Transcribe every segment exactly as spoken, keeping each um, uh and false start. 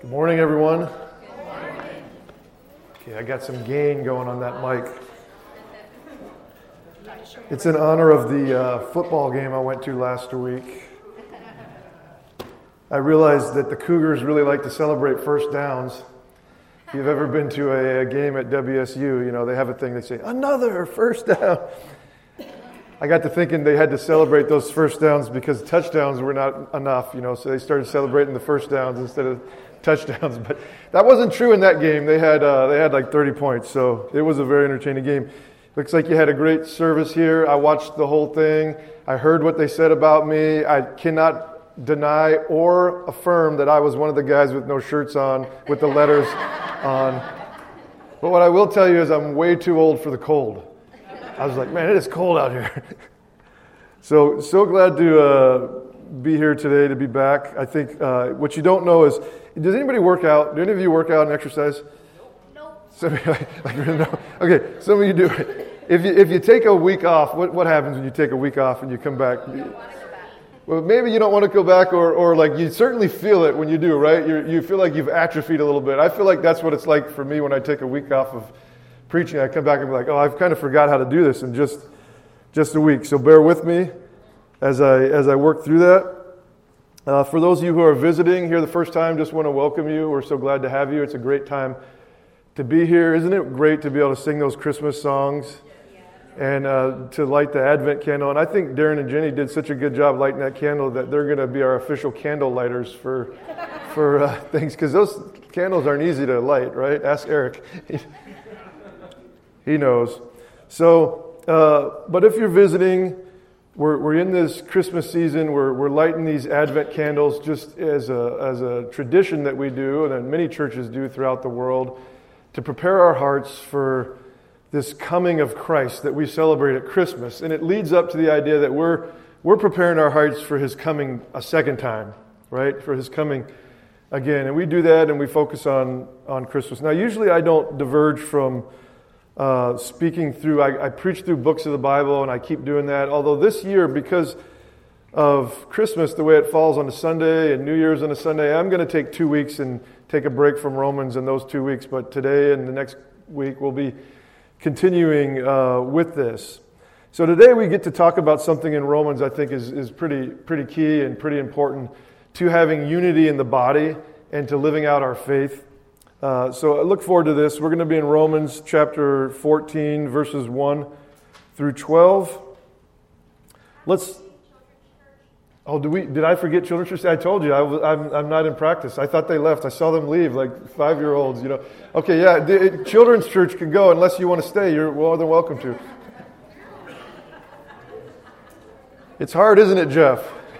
Good morning, everyone. Good morning. Okay, I got some gain going on that mic. It's in honor of the uh, football game I went to last week. I realized that the Cougars really like to celebrate first downs. If you've ever been to a, a game at W S U, you know, they have a thing, they say, another first down. I got to thinking they had to celebrate those first downs because touchdowns were not enough, you know, so they started celebrating the first downs instead of touchdowns. But that wasn't true in that game. They had uh, they had like thirty points, so it was a very entertaining game. Looks like you had a great service here. I watched the whole thing. I heard what they said about me. I cannot deny or affirm that I was one of the guys with no shirts on, with the letters on. But what I will tell you is I'm way too old for the cold. I was like, man, it is cold out here. so, so glad to uh, be here today, to be back. I think uh, what you don't know is, does anybody work out? Do any of you work out and exercise? Nope. Some of you, like, like, no. Okay, some of you do. If you if you take a week off, what what happens when you take a week off and you come back? I don't want to go back. Well, maybe you don't want to go back, or or like you certainly feel it when you do, right? You you feel like you've atrophied a little bit. I feel like that's what it's like for me when I take a week off of preaching. I come back and be like, oh, I've kind of forgot how to do this in just just a week. So bear with me as I as I work through that. Uh, for those of you who are visiting here the first time, just want to welcome you. We're so glad to have you. It's a great time to be here. Isn't it great to be able to sing those Christmas songs and uh, to light the Advent candle? And I think Darren and Jenny did such a good job lighting that candle that they're going to be our official candle lighters for for uh, things, because those candles aren't easy to light, right? Ask Eric. He knows. So, uh, but if you're visiting, we're we're in this Christmas season. We're we're lighting these Advent candles just as a as a tradition that we do, and that many churches do throughout the world, to prepare our hearts for this coming of Christ that we celebrate at Christmas. And it leads up to the idea that we're we're preparing our hearts for His coming a second time, right? For His coming again, and we do that, and we focus on on Christmas. Now, usually I don't diverge from Uh, speaking through, I, I preach through books of the Bible, and I keep doing that. Although this year, because of Christmas, the way it falls on a Sunday and New Year's on a Sunday, I'm going to take two weeks and take a break from Romans in those two weeks. But today and the next week, we'll be continuing uh, with this. So today we get to talk about something in Romans I think is, is pretty, pretty key and pretty important to having unity in the body and to living out our faith. Uh, so I look forward to this. We're going to be in Romans chapter fourteen, verses one through twelve. Let's. Oh, did we? Did I forget children's church? I told you I was, I'm, I'm not in practice. I thought they left. I saw them leave, like five-year-olds. You know. Okay, yeah. The, children's church can go unless you want to stay. You're more than welcome to. It's hard, isn't it, Jeff?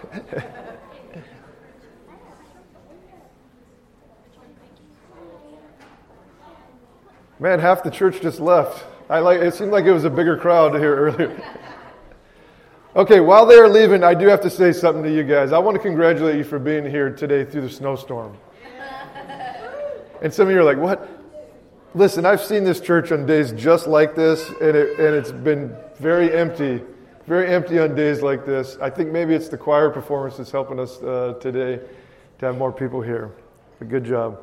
Man, half the church just left. I like. It seemed like it was a bigger crowd here earlier. Okay, while they are leaving, I do have to say something to you guys. I want to congratulate you for being here today through the snowstorm. And some of you are like, what? Listen, I've seen this church on days just like this, and it and it's been very empty, very empty on days like this. I think maybe it's the choir performance that's helping us uh, today to have more people here. But good job.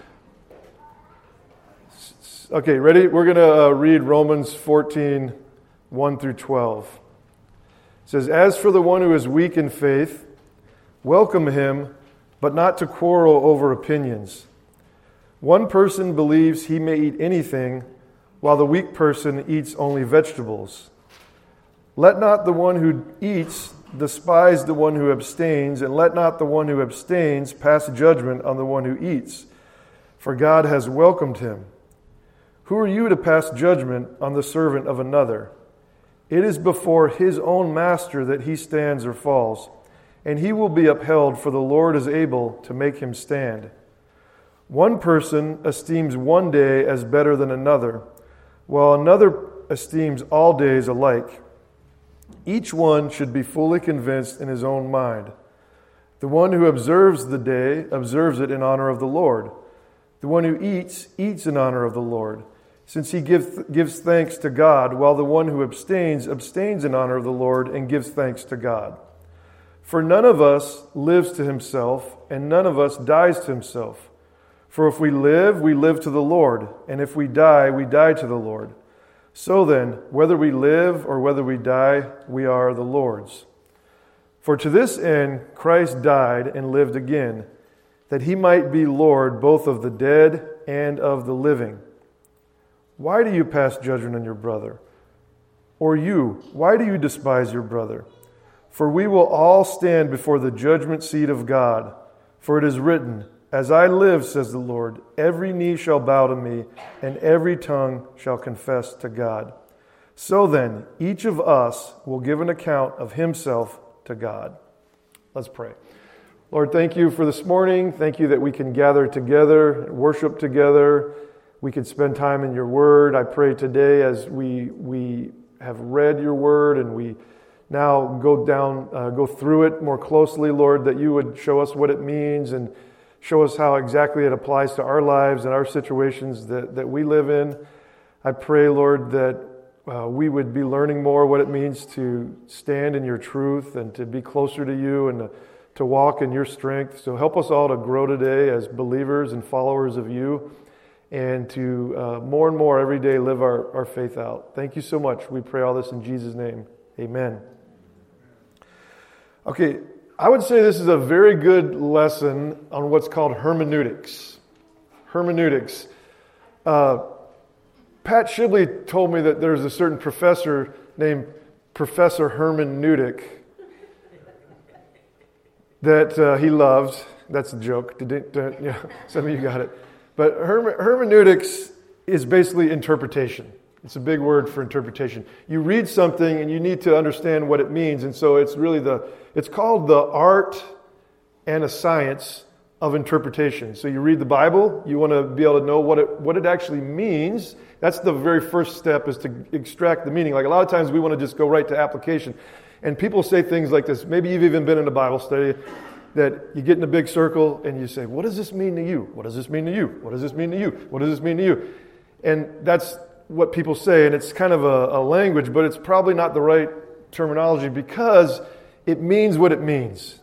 Okay, ready? We're going to uh, read Romans fourteen, one through twelve. It says, as for the one who is weak in faith, welcome him, but not to quarrel over opinions. One person believes he may eat anything, while the weak person eats only vegetables. Let not the one who eats despise the one who abstains, and let not the one who abstains pass judgment on the one who eats, for God has welcomed him. Who are you to pass judgment on the servant of another? It is before his own master that he stands or falls, and he will be upheld, for the Lord is able to make him stand. One person esteems one day as better than another, while another esteems all days alike. Each one should be fully convinced in his own mind. The one who observes the day observes it in honor of the Lord. The one who eats, eats in honor of the Lord, since he give, gives thanks to God, while the one who abstains, abstains in honor of the Lord and gives thanks to God. For none of us lives to himself, and none of us dies to himself. For if we live, we live to the Lord, and if we die, we die to the Lord. So then, whether we live or whether we die, we are the Lord's. For to this end Christ died and lived again, that he might be Lord both of the dead and of the living. Why do you pass judgment on your brother? Or you, why do you despise your brother? For we will all stand before the judgment seat of God. For it is written, As I live, says the Lord, every knee shall bow to me, and every tongue shall confess to God. So then, each of us will give an account of himself to God. Let's pray. Lord, thank you for this morning. Thank you that we can gather together, worship together. We can spend time in your word. I pray today as we we have read your word and we now go down, uh, go through it more closely, Lord, that you would show us what it means and show us how exactly it applies to our lives and our situations that, that we live in. I pray, Lord, that uh, we would be learning more what it means to stand in your truth and to be closer to you and to, to walk in your strength. So help us all to grow today as believers and followers of you and to uh, more and more every day live our, our faith out. Thank you so much. We pray all this in Jesus' name. Amen. Okay. I would say this is a very good lesson on what's called hermeneutics. Hermeneutics. Uh, Pat Shibley told me that there's a certain professor named Professor Hermeneutic that uh, he loves. That's a joke. Did it, uh, yeah, some of you got it. But herme- hermeneutics is basically interpretation. It's a big word for interpretation. You read something and you need to understand what it means. And so it's really the, it's called the art and a science of interpretation. So you read the Bible, you want to be able to know what it, what it actually means. That's the very first step, is to extract the meaning. Like a lot of times we want to just go right to application. And people say things like this. Maybe you've even been in a Bible study that you get in a big circle and you say, what does this mean to you? What does this mean to you? What does this mean to you? What does this mean to you? And that's what people say, and it's kind of a, a language, but it's probably not the right terminology because it means what it means.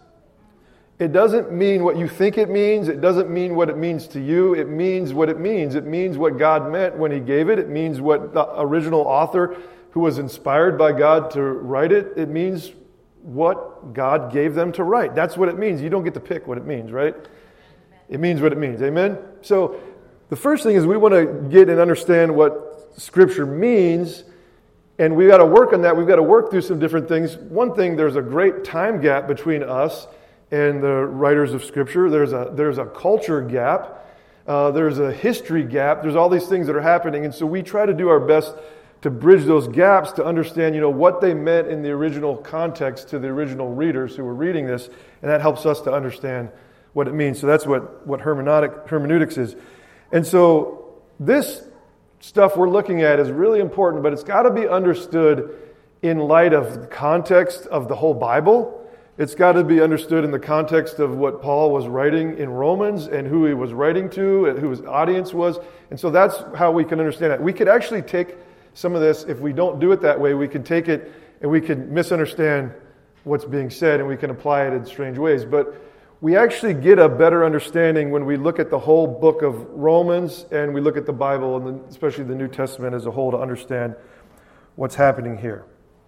It doesn't mean what you think it means. It doesn't mean what it means to you. It means what it means. It means what God meant when he gave it. It means what the original author who was inspired by God to write it, it means what God gave them to write. That's what it means. You don't get to pick what it means, right? It means what it means. Amen? So the first thing is we want to get and understand what Scripture means, and we've got to work on that. We've got to work through some different things. One thing, there's a great time gap between us and the writers of Scripture. There's a there's a culture gap. Uh, there's a history gap. There's all these things that are happening, and so we try to do our best to bridge those gaps to understand, you know, what they meant in the original context to the original readers who were reading this, and that helps us to understand what it means. So that's what what hermeneutic, hermeneutics is. And so this stuff we're looking at is really important, but it's got to be understood in light of the context of the whole Bible. It's got to be understood in the context of what Paul was writing in Romans and who he was writing to and who his audience was. And so that's how we can understand it. We could actually take some of this, if we don't do it that way, we can take it and we can misunderstand what's being said and we can apply it in strange ways. But we actually get a better understanding when we look at the whole book of Romans and we look at the Bible, and especially the New Testament as a whole, to understand what's happening here.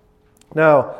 Now,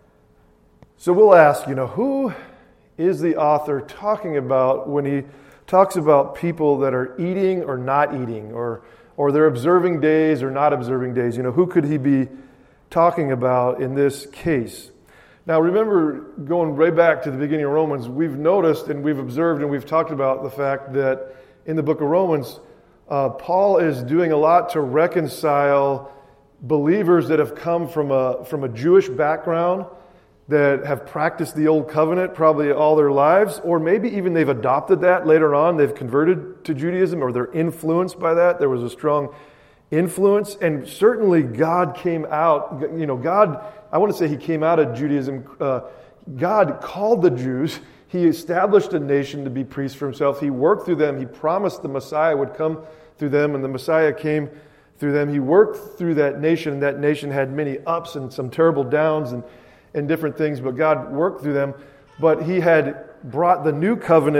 so we'll ask, you know, who is the author talking about when he talks about people that are eating or not eating, or or they're observing days or not observing days? You know, who could he be talking about in this case? Now, remember, going way back to the beginning of Romans, we've noticed and we've observed and we've talked about the fact that in the book of Romans, uh, Paul is doing a lot to reconcile believers that have come from a from a Jewish background, that have practiced the old covenant probably all their lives, or maybe even they've adopted that later on. They've converted to Judaism, or they're influenced by that. There was a strong influence, and certainly God came out, you know, God, I want to say he came out of Judaism. Uh, God called the Jews. He established a nation to be priests for himself. He worked through them. He promised the Messiah would come through them, and the Messiah came through them. He worked through that nation, and that nation had many ups and some terrible downs and, and different things, but God worked through them. But he had brought the new covenant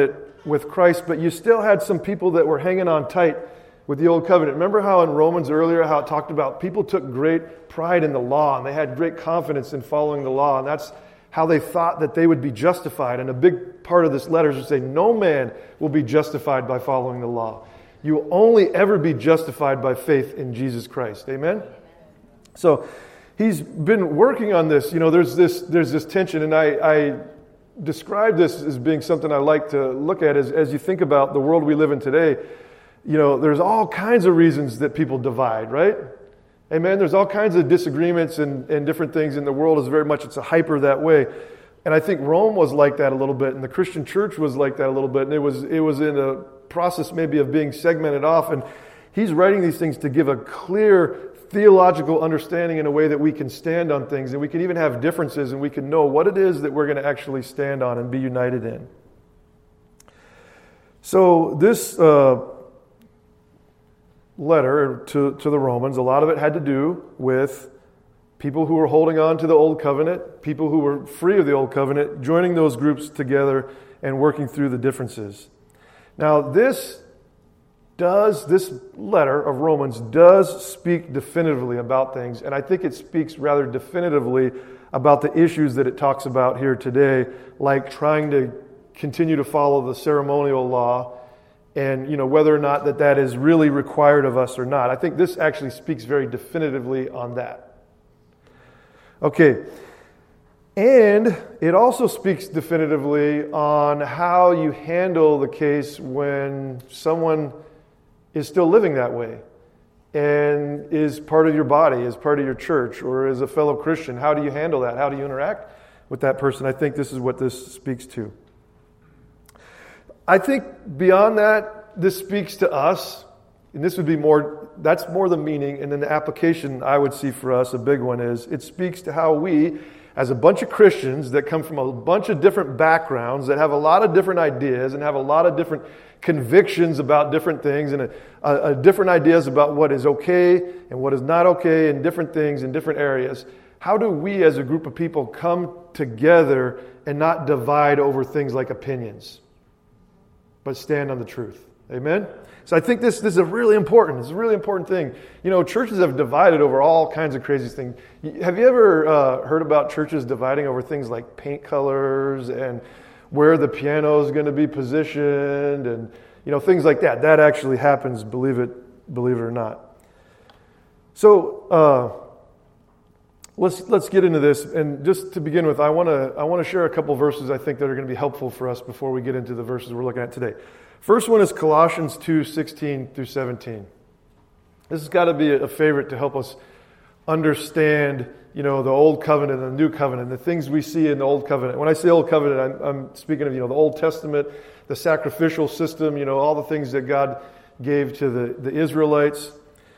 with Christ, but you still had some people that were hanging on tight with the old covenant. Remember how in Romans earlier, how it talked about people took great pride in the law, and they had great confidence in following the law, and that's how they thought that they would be justified. And a big part of this letter is to say, no man will be justified by following the law. You will only ever be justified by faith in Jesus Christ. Amen? So he's been working on this. You know, there's this there's this tension, and I, I describe this as being something I like to look at as, as you think about the world we live in today. You know, there's all kinds of reasons that people divide, right? Amen. There's all kinds of disagreements and, and different things, and the world is very much, it's a hyper that way. And I think Rome was like that a little bit, and the Christian church was like that a little bit, and it was it was in a process maybe of being segmented off. And he's writing these things to give a clear theological understanding in a way that we can stand on things, and we can even have differences, and we can know what it is that we're going to actually stand on and be united in. So this uh, letter to, to the Romans, a lot of it had to do with people who were holding on to the old covenant, people who were free of the old covenant, joining those groups together and working through the differences. Now this does, this letter of Romans does speak definitively about things, and I think it speaks rather definitively about the issues that it talks about here today, like trying to continue to follow the ceremonial law, and you know whether or not that that is really required of us or not. I think this actually speaks very definitively on that. Okay, and it also speaks definitively on how you handle the case when someone is still living that way and is part of your body, is part of your church, or is a fellow Christian. How do you handle that? How do you interact with that person? I think this is what this speaks to. I think beyond that, this speaks to us, and this would be more, that's more the meaning, and then the application I would see for us, a big one is, it speaks to how we, as a bunch of Christians that come from a bunch of different backgrounds, that have a lot of different ideas and have a lot of different convictions about different things, and a, a, a different ideas about what is okay and what is not okay, and different things in different areas. How do we as a group of people come together and not divide over things like opinions, but stand on the truth? Amen? So I think this, this is a really important, it's a really important thing. You know, churches have divided over all kinds of crazy things. Have you ever uh, heard about churches dividing over things like paint colors and where the piano is going to be positioned and, you know, things like that? That actually happens, believe it, believe it or not. So, uh, Let's let's get into this, and just to begin with, I want to I want to share a couple verses I think that are going to be helpful for us before we get into the verses we're looking at today. First one is Colossians two sixteen through seventeen. This has got to be a favorite to help us understand, you know, the old covenant and the new covenant, the things we see in the old covenant. When I say old covenant, I'm, I'm speaking of, you know, the Old Testament, the sacrificial system, you know, all the things that God gave to the, the Israelites.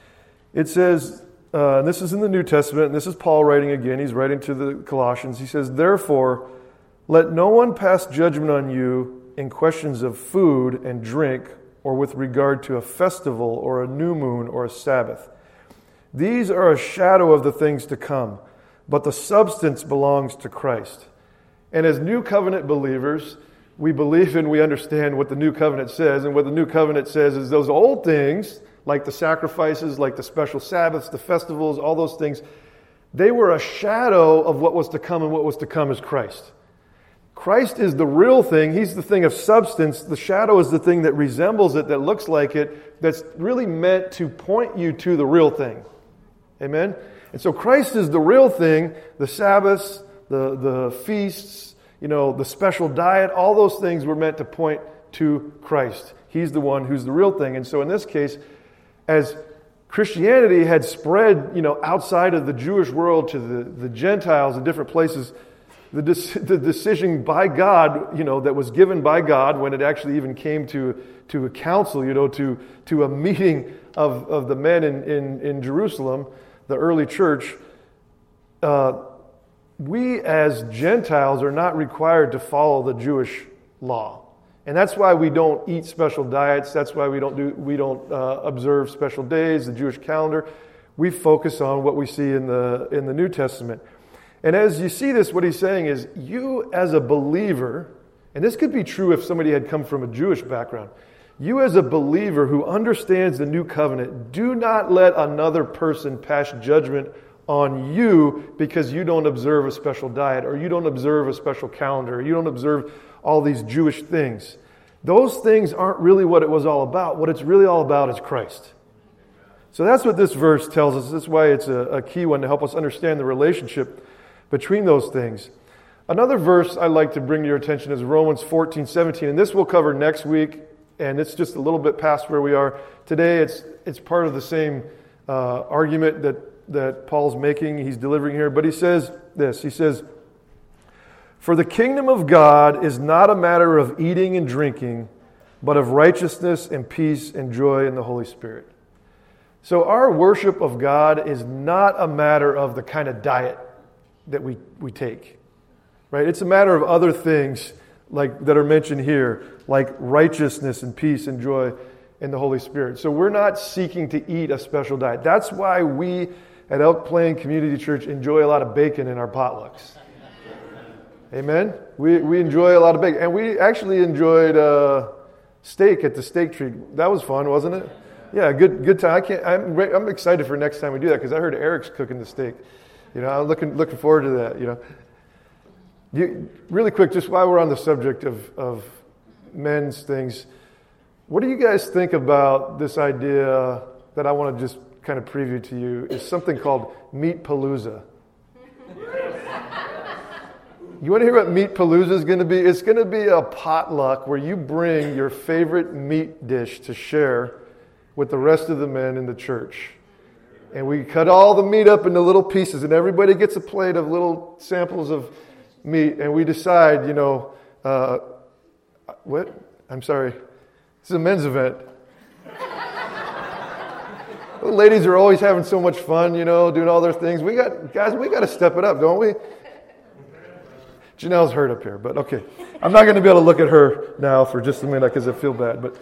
It says. Uh, and this is in the New Testament, and this is Paul writing again. He's writing to the Colossians. He says, "Therefore, let no one pass judgment on you in questions of food and drink, or with regard to a festival, or a new moon, or a Sabbath. These are a shadow of the things to come, but the substance belongs to Christ." And as New Covenant believers, we believe and we understand what the New Covenant says, and what the New Covenant says is those old things, like the sacrifices, like the special Sabbaths, the festivals, all those things, they were a shadow of what was to come, and what was to come is Christ. Christ is the real thing. He's the thing of substance. The shadow is the thing that resembles it, that looks like it, that's really meant to point you to the real thing. Amen? And so Christ is the real thing, the Sabbaths, the, the feasts, you know, the special diet, all those things were meant to point to Christ. He's the one who's the real thing. And so in this case, as Christianity had spread, you know, outside of the Jewish world to the, the Gentiles in different places, the, the decision by God, you know, that was given by God when it actually even came to, to a council, you know, to, to a meeting of, of the men in, in, in Jerusalem, the early church, uh, we as Gentiles are not required to follow the Jewish law. And that's why we don't eat special diets. That's why we don't do we don't uh, observe special days, the Jewish calendar. We focus on what we see in the in the New Testament. And as you see this, what he's saying is, you as a believer, And this could be true if somebody had come from a Jewish background. You as a believer who understands the new covenant, do not let another person pass judgment on you because you don't observe a special diet or you don't observe a special calendar or you don't observe all these Jewish things. Those things aren't really what it was all about. What it's really all about is Christ. So that's what this verse tells us. That's why it's a, a key one to help us understand the relationship between those things. Another verse I'd like to bring to your attention is Romans fourteen seventeen, and this we'll cover next week, and it's just a little bit past where we are today. It's it's part of the same uh, argument that, that Paul's making, he's delivering here, but he says this, he says, "For the kingdom of God is not a matter of eating and drinking, but of righteousness and peace and joy in the Holy Spirit." So our worship of God is not a matter of the kind of diet that we, we take, right? It's a matter of other things like that are mentioned here, like righteousness and peace and joy in the Holy Spirit. So we're not seeking to eat a special diet. That's why we at Elk Plain Community Church enjoy a lot of bacon in our potlucks. Amen? We we enjoy a lot of bacon. And we actually enjoyed uh, steak at the steak treat. That was fun, wasn't it? Yeah, good good time. I can't. I'm I'm excited for next time we do that because I heard Eric's cooking the steak. You know, I'm looking looking forward to that. You know, you, really quick, just while we're on the subject of of men's things, what do you guys think about this idea that I want to just kind of preview to you? Is something called Meat Palooza. You want to hear what Meat Palooza is going to be? It's going to be a potluck where you bring your favorite meat dish to share with the rest of the men in the church. And we cut all the meat up into little pieces, and everybody gets a plate of little samples of meat, and we decide, you know, uh, what? I'm sorry. This is a men's event. The ladies are always having so much fun, you know, doing all their things. We got, guys, we got to step it up, don't we? Janelle's hurt up here, but okay. I'm not going to be able to look at her now for just a minute because I feel bad, but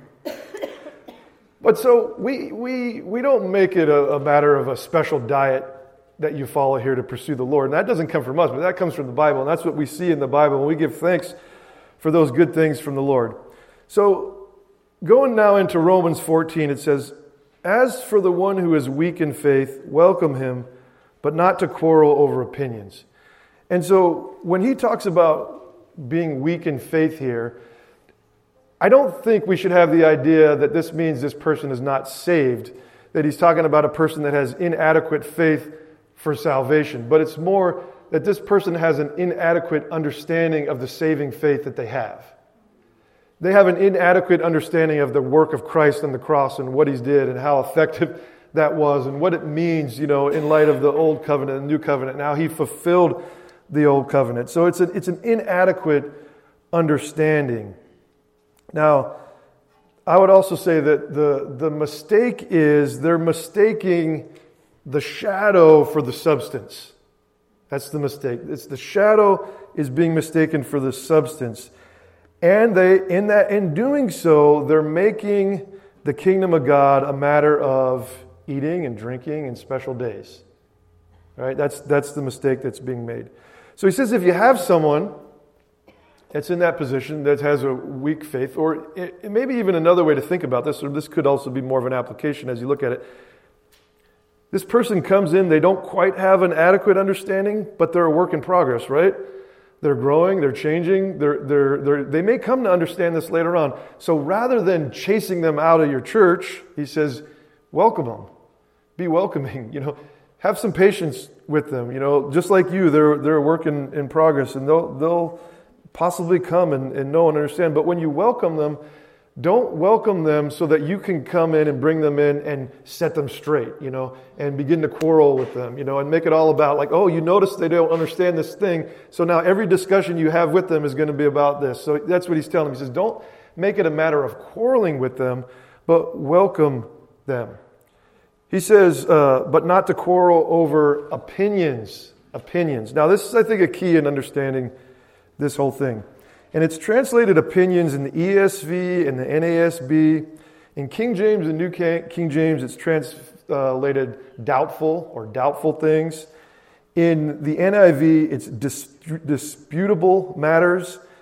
But so we we we don't make it a, a matter of a special diet that you follow here to pursue the Lord. And that doesn't come from us, but that comes from the Bible. And that's what we see in the Bible. And we give thanks for those good things from the Lord. So going now into Romans fourteen, it says, "As for the one who is weak in faith, welcome him, but not to quarrel over opinions." And so when he talks about being weak in faith here, I don't think we should have the idea that this means this person is not saved, that he's talking about a person that has inadequate faith for salvation. But it's more that this person has an inadequate understanding of the saving faith that they have. They have an inadequate understanding of the work of Christ on the cross and what he did and how effective that was and what it means, you know, in light of the old covenant and new covenant, and how he fulfilled the old covenant. So it's, a, it's an inadequate understanding. Now, I would also say that the, the mistake is they're mistaking the shadow for the substance. That's the mistake. It's the shadow is being mistaken for the substance. And they, in that, in doing so, they're making the kingdom of God a matter of eating and drinking and special days. All right? That's, that's the mistake that's being made. So he says if you have someone that's in that position, that has a weak faith, or it, it maybe even another way to think about this, or this could also be more of an application as you look at it. This person comes in, they don't quite have an adequate understanding, but they're a work in progress, right? They're growing, they're changing, they're, they're, they're, they may come to understand this later on. So rather than chasing them out of your church, he says, welcome them. Be welcoming, you know. Have some patience with them, you know. Just like you, they're, they're a work in, in progress, and they'll... they'll possibly come and, and know and understand. But when you welcome them, don't welcome them so that you can come in and bring them in and set them straight, you know, and begin to quarrel with them, you know, and make it all about like, oh, you notice they don't understand this thing, so now every discussion you have with them is going to be about this. So that's what he's telling them. He says, don't make it a matter of quarreling with them, but welcome them. He says, uh, but not to quarrel over opinions. Opinions. Now, this is, I think, a key in understanding this whole thing. And it's translated opinions in the E S V and the N A S B. In King James and New King James, it's translated doubtful or doubtful things. In the N I V, it's dis- disputable matters.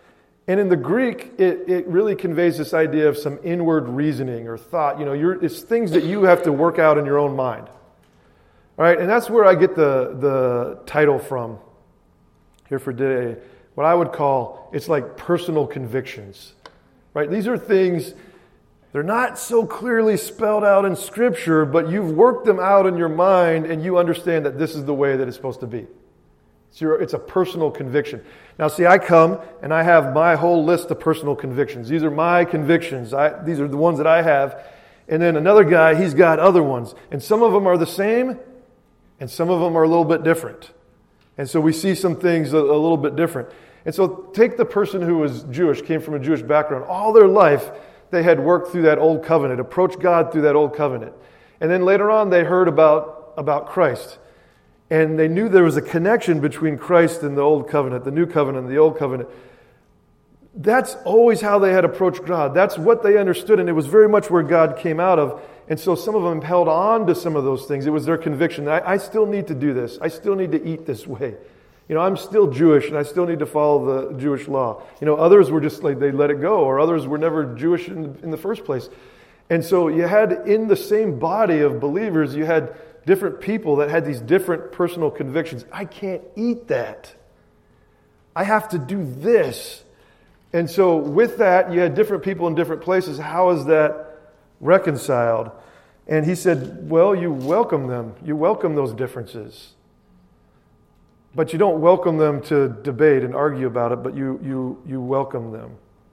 And in the Greek, it, it really conveys this idea of some inward reasoning or thought. You know, you're, it's things that you have to work out in your own mind. All right, and that's where I get the, the title from here for today. What I would call, it's like personal convictions. Right? These are things, they're not so clearly spelled out in Scripture, but you've worked them out in your mind and you understand that this is the way that it's supposed to be. It's, your, it's a personal conviction. Now, see, I come and I have my whole list of personal convictions. These are my convictions. I, these are the ones that I have. And then another guy, he's got other ones. And some of them are the same, and some of them are a little bit different. And so we see some things a, a little bit different. And so take the person who was Jewish, came from a Jewish background. All their life, they had worked through that old covenant, approached God through that old covenant. And then later on, they heard about, about Christ. And they knew there was a connection between Christ and the old covenant, the new covenant and the old covenant. That's always how they had approached God. That's what they understood, and it was very much where God came out of. And so some of them held on to some of those things. It was their conviction. I, I still need to do this. I still need to eat this way. You know, I'm still Jewish, and I still need to follow the Jewish law. You know, others were just like, they let it go, or others were never Jewish in, in the first place. And so you had, in the same body of believers, you had different people that had these different personal convictions. I can't eat that. I have to do this. And so with that, you had different people in different places. How is that reconciled? And he said, well, you welcome them. You welcome those differences. But you don't welcome them to debate and argue about it, but you, you, you welcome them.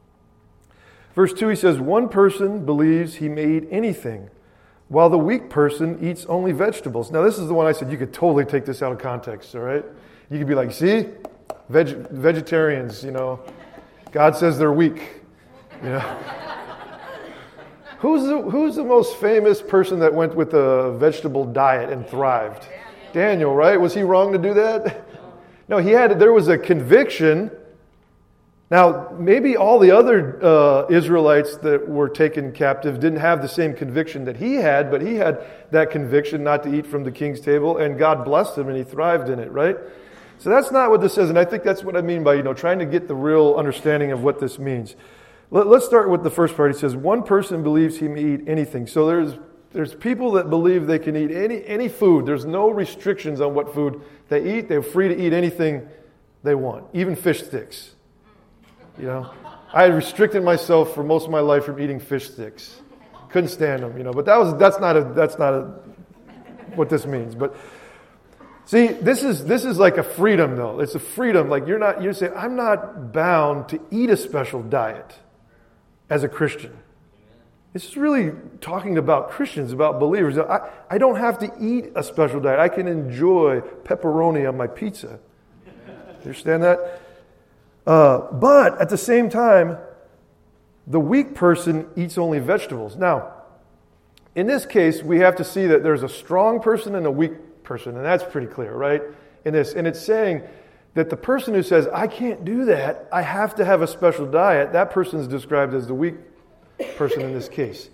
Verse two, he says, one person believes he may eat anything, while the weak person eats only vegetables. Now, this is the one I said you could totally take this out of context, all right? You could be like, see, Veg- vegetarians, you know, God says they're weak, you know. Who's the, who's the most famous person that went with a vegetable diet and thrived? Daniel, right? Was he wrong to do that? No, he had, there was a conviction. Now, maybe all the other uh, Israelites that were taken captive didn't have the same conviction that he had, but he had that conviction not to eat from the king's table, and God blessed him and he thrived in it, right? So that's not what this says, and I think that's what I mean by, you know, trying to get the real understanding of what this means. Let, let's start with the first part. He says, one person believes he may eat anything. So there's there's people that believe they can eat any any food. There's no restrictions on what food they eat. They're free to eat anything they want, even fish sticks. You know, I had restricted myself for most of my life from eating fish sticks. Couldn't stand them, you know. But that was that's not a that's not a, what this means. But see, this is this is like a freedom, though. It's a freedom. Like you're not you're saying I'm not bound to eat a special diet as a Christian. It's really talking about Christians, about believers. I, I don't have to eat a special diet. I can enjoy pepperoni on my pizza. You understand that? Uh, but at the same time, the weak person eats only vegetables. Now, in this case, we have to see that there's a strong person and a weak person, and that's pretty clear, right? In this, and it's saying that the person who says, I can't do that, I have to have a special diet, that person is described as the weak person in this case.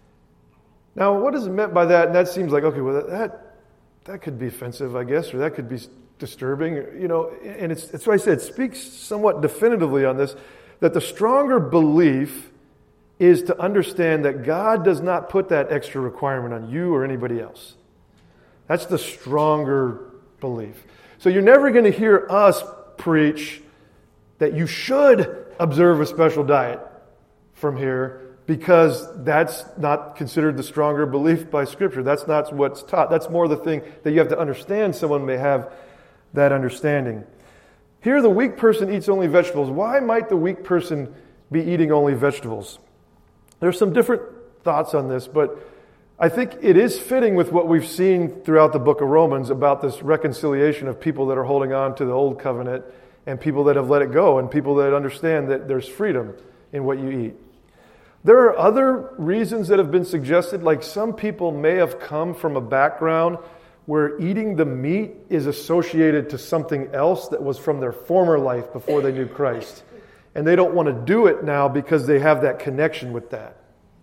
Now, what is meant by that? And that seems like, okay, well, that that could be offensive, I guess, or that could be disturbing, you know, and it's, it's what I said, it speaks somewhat definitively on this, that the stronger belief is to understand that God does not put that extra requirement on you or anybody else. That's the stronger belief. So you're never going to hear us preach that you should observe a special diet from here, because that's not considered the stronger belief by Scripture. That's not what's taught. That's more the thing that you have to understand. Someone may have that understanding. Here, the weak person eats only vegetables. Why might the weak person be eating only vegetables? There's some different thoughts on this, but I think it is fitting with what we've seen throughout the book of Romans about this reconciliation of people that are holding on to the old covenant and people that have let it go and people that understand that there's freedom in what you eat. There are other reasons that have been suggested, like some people may have come from a background where eating the meat is associated to something else that was from their former life before they knew Christ. And they don't want to do it now because they have that connection with that.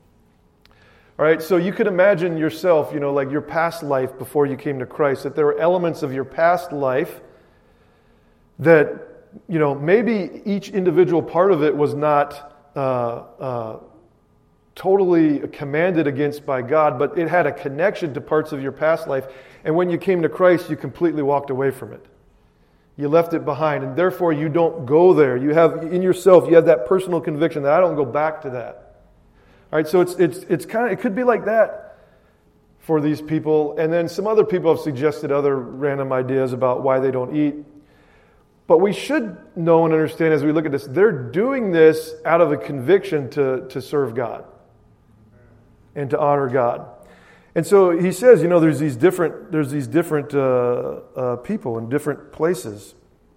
All right, so you could imagine yourself, you know, like your past life before you came to Christ, that there were elements of your past life that you know, maybe each individual part of it was not uh, uh, totally commanded against by God, but it had a connection to parts of your past life. And when you came to Christ, you completely walked away from it. You left it behind, and therefore you don't go there. You have in yourself, you have that personal conviction that I don't go back to that. All right, so it's it's it's kind of it could be like that for these people, and then some other people have suggested other random ideas about why they don't eat. But we should know and understand as we look at this, they're doing this out of a conviction to to serve God and to honor God. And so he says, you know, there's these different there's these different uh, uh, people in different places.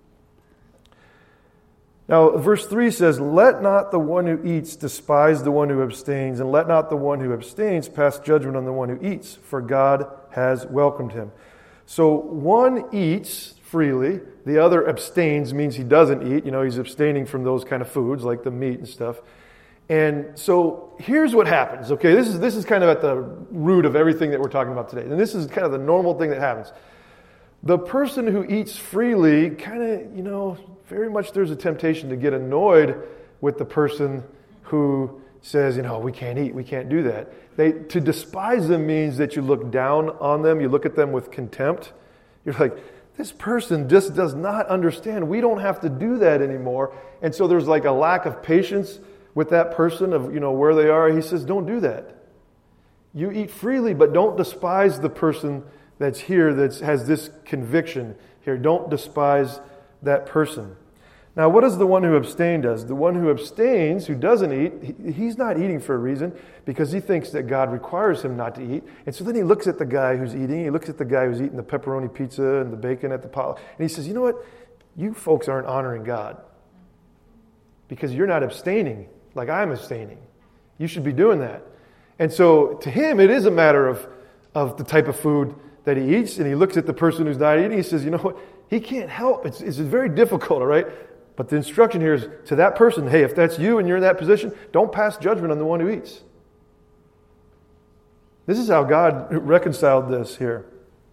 Now, verse three says, "Let not the one who eats despise the one who abstains, and let not the one who abstains pass judgment on the one who eats, for God has welcomed him." So one eats freely, the other abstains, means he doesn't eat. You know, he's abstaining from those kind of foods like the meat and stuff. And so here's what happens, okay? This is this is kind of at the root of everything that we're talking about today. And this is kind of the normal thing that happens. The person who eats freely kind of, you know, very much there's a temptation to get annoyed with the person who says, you know, we can't eat, we can't do that. They to despise them means that you look down on them, you look at them with contempt. You're like, this person just does not understand. We don't have to do that anymore. And so there's like a lack of patience with that person of, you know, where they are. He says, don't do that. You eat freely, but don't despise the person that's here that has this conviction here. Don't despise that person. Now, what does the one who abstains does? The one who abstains, who doesn't eat, he, he's not eating for a reason because he thinks that God requires him not to eat. And so then he looks at the guy who's eating. He looks at the guy who's eating the pepperoni pizza and the bacon at the pot. And he says, you know what? You folks aren't honoring God because you're not abstaining like I'm abstaining. You should be doing that. And so to him, it is a matter of, of the type of food that he eats. And he looks at the person who's not eating. He says, you know what? He can't help. It's, it's very difficult, all right? But the instruction here is to that person, hey, if that's you and you're in that position, don't pass judgment on the one who eats. This is how God reconciled this here.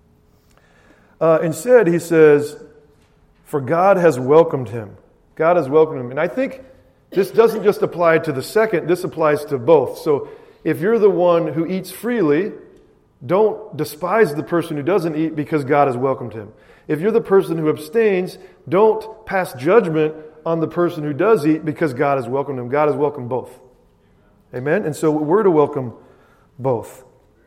Uh, instead, he says, for God has welcomed him. God has welcomed him. And I think this doesn't just apply to the second, this applies to both. So if you're the one who eats freely, don't despise the person who doesn't eat because God has welcomed him. If you're the person who abstains, don't pass judgment on the person who does eat because God has welcomed him. God has welcomed both. Amen? And so we're to welcome both.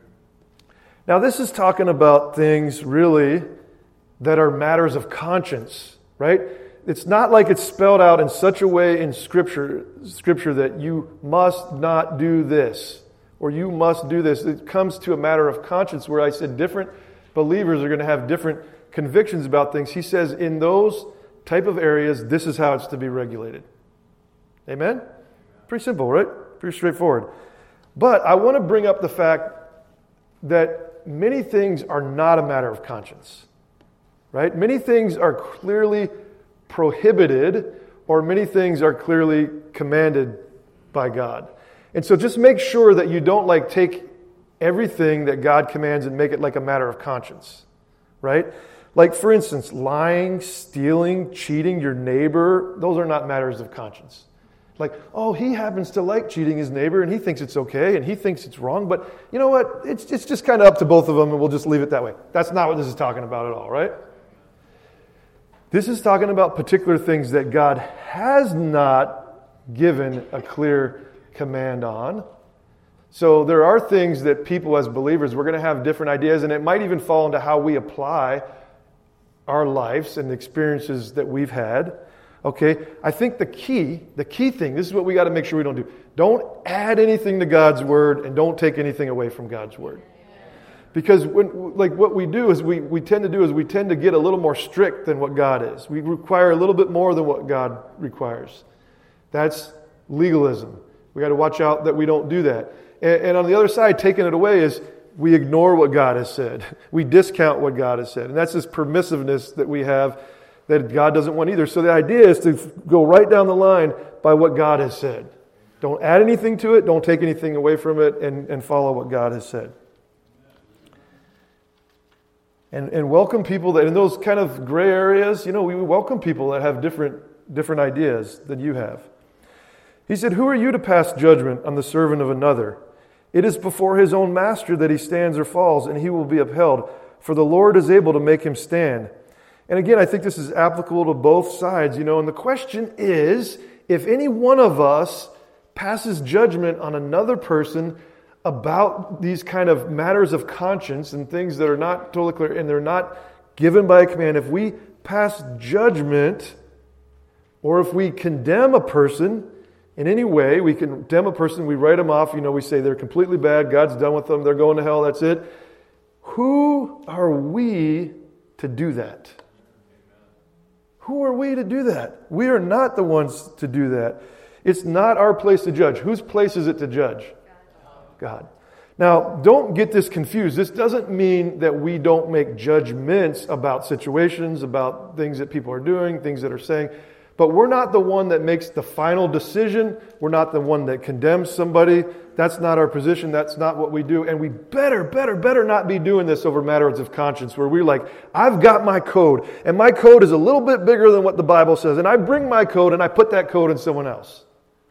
Now this is talking about things really that are matters of conscience, right? It's not like it's spelled out in such a way in Scripture, Scripture that you must not do this or you must do this. It comes to a matter of conscience where I said different believers are going to have different convictions about things. He says in those type of areas, this is how it's to be regulated. Amen? Pretty simple, right? Pretty straightforward. But I want to bring up the fact that many things are not a matter of conscience, right? Many things are clearly prohibited, or many things are clearly commanded by God. And so just make sure that you don't like take everything that God commands and make it like a matter of conscience, right? Like, for instance, lying, stealing, cheating your neighbor, those are not matters of conscience. Like, oh, he happens to like cheating his neighbor and he thinks it's okay and he thinks it's wrong, but you know what? It's, it's just kind of up to both of them and we'll just leave it that way. That's not what this is talking about at all, right? This is talking about particular things that God has not given a clear command on. So there are things that people as believers, we're going to have different ideas, and it might even fall into how we apply our lives and the experiences that we've had. Okay, I think the key, the key thing, this is what we got to make sure we don't do. Don't add anything to God's word and don't take anything away from God's word. Because when, like what we do is we, we tend to do is we tend to get a little more strict than what God is. We require a little bit more than what God requires. That's legalism. We got to watch out that we don't do that. And, and on the other side, taking it away is we ignore what God has said. We discount what God has said. And that's this permissiveness that we have that God doesn't want either. So the idea is to go right down the line by what God has said. Don't add anything to it. Don't take anything away from it, and, and follow what God has said. And, and welcome people that in those kind of gray areas, you know, we welcome people that have different, different ideas than you have. He said, who are you to pass judgment on the servant of another? It is before his own master that he stands or falls, and he will be upheld. For the Lord is able to make him stand. And again, I think this is applicable to both sides, you know, and the question is, if any one of us passes judgment on another person about these kind of matters of conscience and things that are not totally clear and they're not given by a command, if we pass judgment or if we condemn a person in any way, we condemn a person, we write them off, you know, we say they're completely bad, God's done with them, they're going to hell, that's it. Who are we to do that? Who are we to do that? We are not the ones to do that. It's not our place to judge. Whose place is it to judge? God. Now, don't get this confused. This doesn't mean that we don't make judgments about situations, about things that people are doing, things that are saying. But we're not the one that makes the final decision. We're not the one that condemns somebody. That's not our position. That's not what we do. And we better, better, better not be doing this over matters of conscience where we're like, I've got my code, and my code is a little bit bigger than what the Bible says, and I bring my code and I put that code in someone else.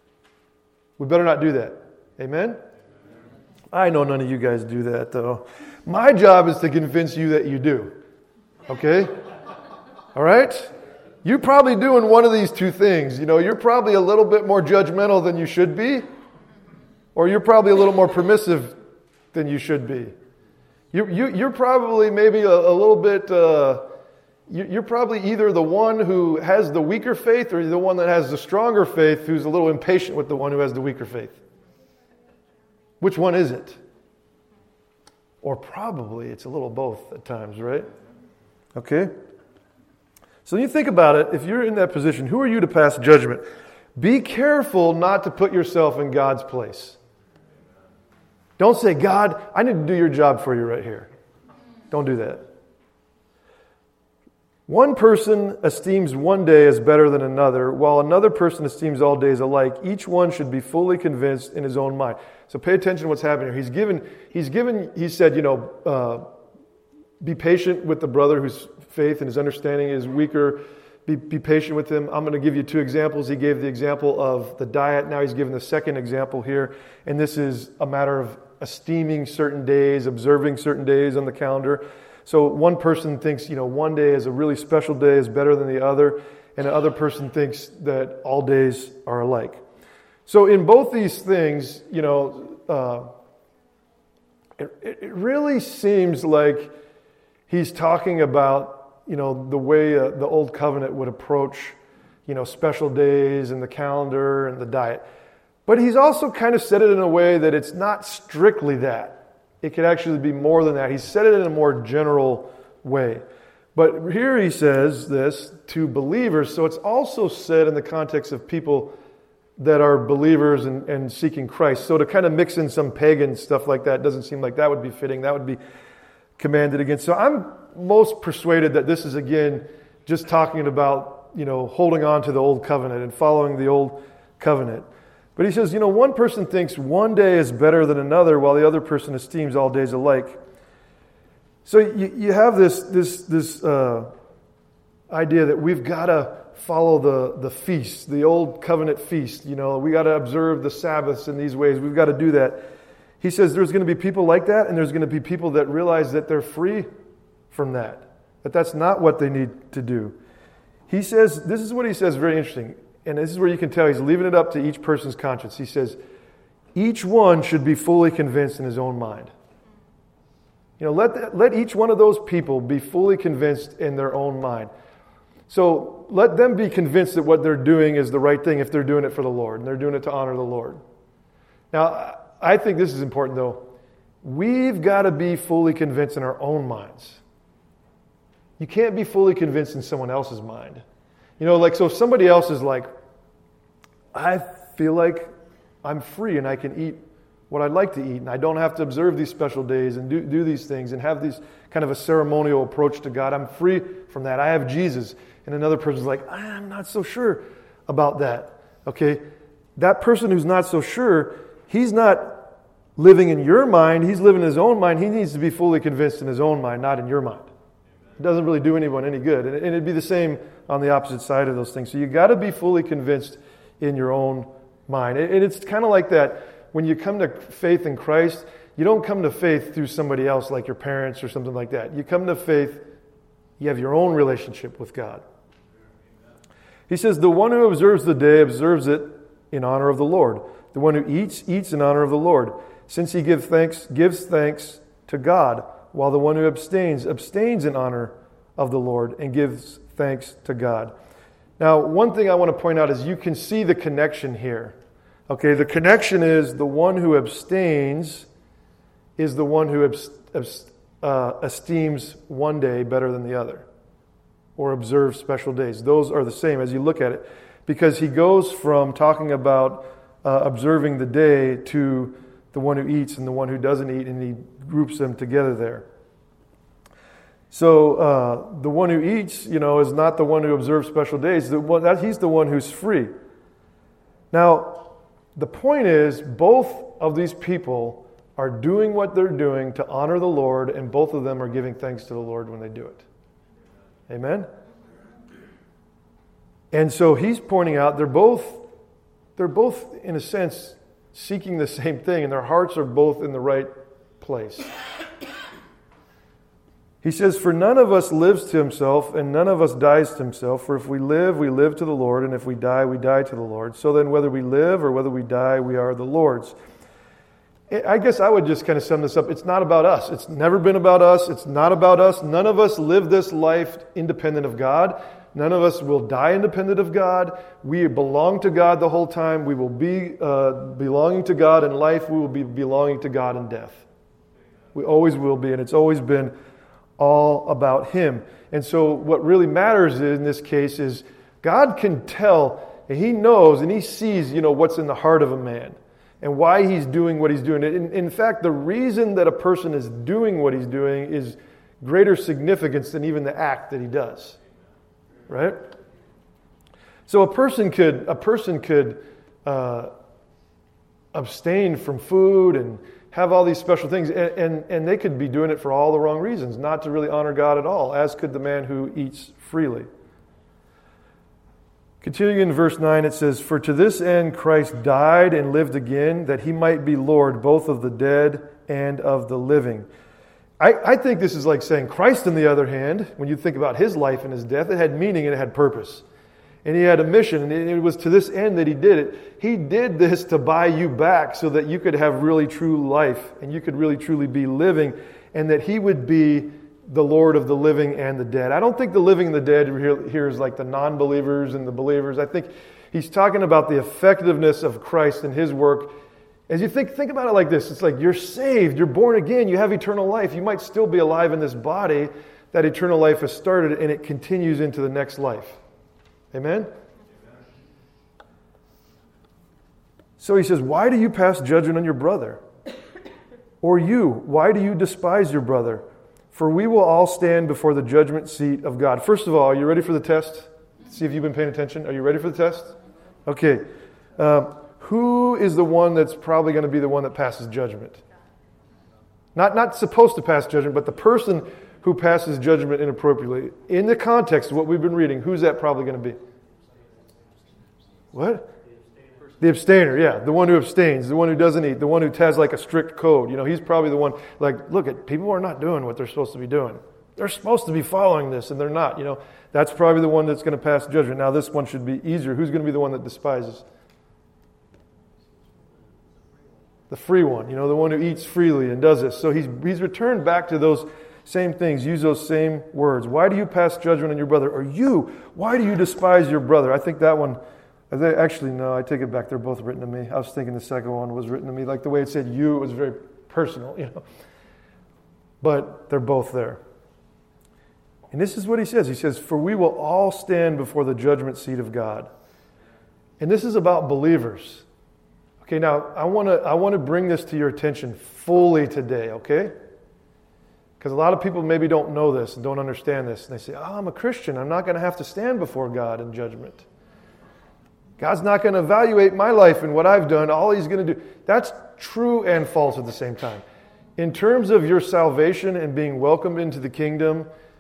We better not do that. Amen? I know none of you guys do that, though. My job is to convince you that you do. Okay? All right? You're probably doing one of these two things. You know, you're probably a little bit more judgmental than you should be, or you're probably a little more permissive than you should be. You, you, you're probably maybe a, a little bit, uh, you, you're probably either the one who has the weaker faith or the one that has the stronger faith who's a little impatient with the one who has the weaker faith. Which one is it? Or probably it's a little both at times, right? Okay? So you think about it, if you're in that position, who are you to pass judgment? Be careful not to put yourself in God's place. Don't say, God, I need to do your job for you right here. Don't do that. One person esteems one day as better than another, while another person esteems all days alike. Each one should be fully convinced in his own mind. So pay attention to what's happening here. He's given, he's given, he said, you know, uh, be patient with the brother whose faith and his understanding is weaker. Be, be patient with him. I'm going to give you two examples. He gave the example of the diet. Now he's given the second example here. And this is a matter of esteeming certain days, observing certain days on the calendar. So one person thinks, you know, one day is a really special day, is better than the other. And the other person thinks that all days are alike. So in both these things, you know, uh, it, it really seems like he's talking about, you know, the way uh, the old covenant would approach, you know, special days and the calendar and the diet. But he's also kind of said it in a way that it's not strictly that. It could actually be more than that. He said it in a more general way. But here he says this to believers. So it's also said in the context of people that are believers and, and seeking Christ. So to kind of mix in some pagan stuff like that doesn't seem like that would be fitting. That would be commanded against. So I'm most persuaded that this is, again, just talking about, you know, holding on to the old covenant and following the old covenant. But he says, you know, one person thinks one day is better than another, while the other person esteems all days alike. So you, you have this this this uh, idea that we've got to follow the, the feast, the old covenant feast. You know, we got to observe the Sabbaths in these ways. We've got to do that. He says there's going to be people like that, and there's going to be people that realize that they're free from that, that that's not what they need to do. He says, this is what he says, very interesting. And this is where you can tell he's leaving it up to each person's conscience. He says, each one should be fully convinced in his own mind. You know, let, the, let each one of those people be fully convinced in their own mind. So let them be convinced that what they're doing is the right thing if they're doing it for the Lord, and they're doing it to honor the Lord. Now, I think this is important, though. We've got to be fully convinced in our own minds. You can't be fully convinced in someone else's mind. You know, like, so if somebody else is like, I feel like I'm free and I can eat what I'd like to eat, and I don't have to observe these special days and do, do these things and have these kind of a ceremonial approach to God. I'm free from that. I have Jesus. And another person's like, I'm not so sure about that. Okay? That person who's not so sure, he's not living in your mind. He's living in his own mind. He needs to be fully convinced in his own mind, not in your mind. It doesn't really do anyone any good. And it'd be the same on the opposite side of those things. So you got to be fully convinced in your own mind. And it's kind of like that when you come to faith in Christ, you don't come to faith through somebody else like your parents or something like that. You come to faith, you have your own relationship with God. He says, the one who observes the day observes it in honor of the Lord. The one who eats, eats in honor of the Lord, since he gives thanks, gives thanks to God, while the one who abstains, abstains in honor of the Lord and gives thanks to God. Now, one thing I want to point out is you can see the connection here. Okay, the connection is the one who abstains is the one who abs- abs- uh, esteems one day better than the other, or observes special days. Those are the same as you look at it, because he goes from talking about uh, observing the day to the one who eats and the one who doesn't eat, and he groups them together there. So uh, the one who eats, you know, is not the one who observes special days. The one, that, he's the one who's free. Now, the point is, both of these people are doing what they're doing to honor the Lord, and both of them are giving thanks to the Lord when they do it. Amen? And so he's pointing out they're both, they're both, in a sense, seeking the same thing, and their hearts are both in the right place. He says, for none of us lives to himself, and none of us dies to himself. For if we live, we live to the Lord, and if we die, we die to the Lord. So then whether we live or whether we die, we are the Lord's. I guess I would just kind of sum this up. It's not about us. It's never been about us. It's not about us. None of us live this life independent of God. None of us will die independent of God. We belong to God the whole time. We will be uh, belonging to God in life. We will be belonging to God in death. We always will be, and it's always been all about Him. And so what really matters in this case is God can tell, and He knows, and He sees, you know, what's in the heart of a man and why he's doing what he's doing. In, in fact, the reason that a person is doing what he's doing is greater significance than even the act that he does. Right? So a person could a person could uh, abstain from food and have all these special things, and, and, and they could be doing it for all the wrong reasons, not to really honor God at all, as could the man who eats freely. Continuing in verse nine, it says, for to this end Christ died and lived again, that He might be Lord both of the dead and of the living. I, I think this is like saying Christ, on the other hand, when you think about His life and His death, it had meaning and it had purpose. And He had a mission, and it was to this end that He did it. He did this to buy you back so that you could have really true life and you could really truly be living, and that He would be the Lord of the living and the dead. I don't think the living and the dead here is like the non-believers and the believers. I think He's talking about the effectiveness of Christ and His work. As you think, think about it like this. It's like you're saved, you're born again, you have eternal life. You might still be alive in this body. That eternal life has started and it continues into the next life. Amen? So he says, why do you pass judgment on your brother? Or you, why do you despise your brother? For we will all stand before the judgment seat of God. First of all, are you ready for the test? See if you've been paying attention. Are you ready for the test? Okay. Um, who is the one that's probably going to be the one that passes judgment? Not, not supposed to pass judgment, but the person who passes judgment inappropriately. In the context of what we've been reading, who's that probably going to be? What? The abstainer, yeah. The one who abstains, the one who doesn't eat, the one who has like a strict code. You know, he's probably the one, like, look, at people are not doing what they're supposed to be doing. They're supposed to be following this, and they're not. You know, that's probably the one that's going to pass judgment. Now, this one should be easier. Who's going to be the one that despises? The free one, you know, the one who eats freely and does this. So he's he's returned back to those same things, use those same words. Why do you pass judgment on your brother? Or you, why do you despise your brother? I think that one, actually, no, I take it back. They're both written to me. I was thinking the second one was written to me. Like the way it said you, it was very personal, you know. But they're both there. And this is what he says. He says, for we will all stand before the judgment seat of God. And this is about believers. Okay, now I want to I want to bring this to your attention fully today, okay? Because a lot of people maybe don't know this and don't understand this. And they say, oh, I'm a Christian. I'm not going to have to stand before God in judgment. God's not going to evaluate my life and what I've done. All He's going to do. That's true and false at the same time. In terms of your salvation and being welcomed into the kingdom,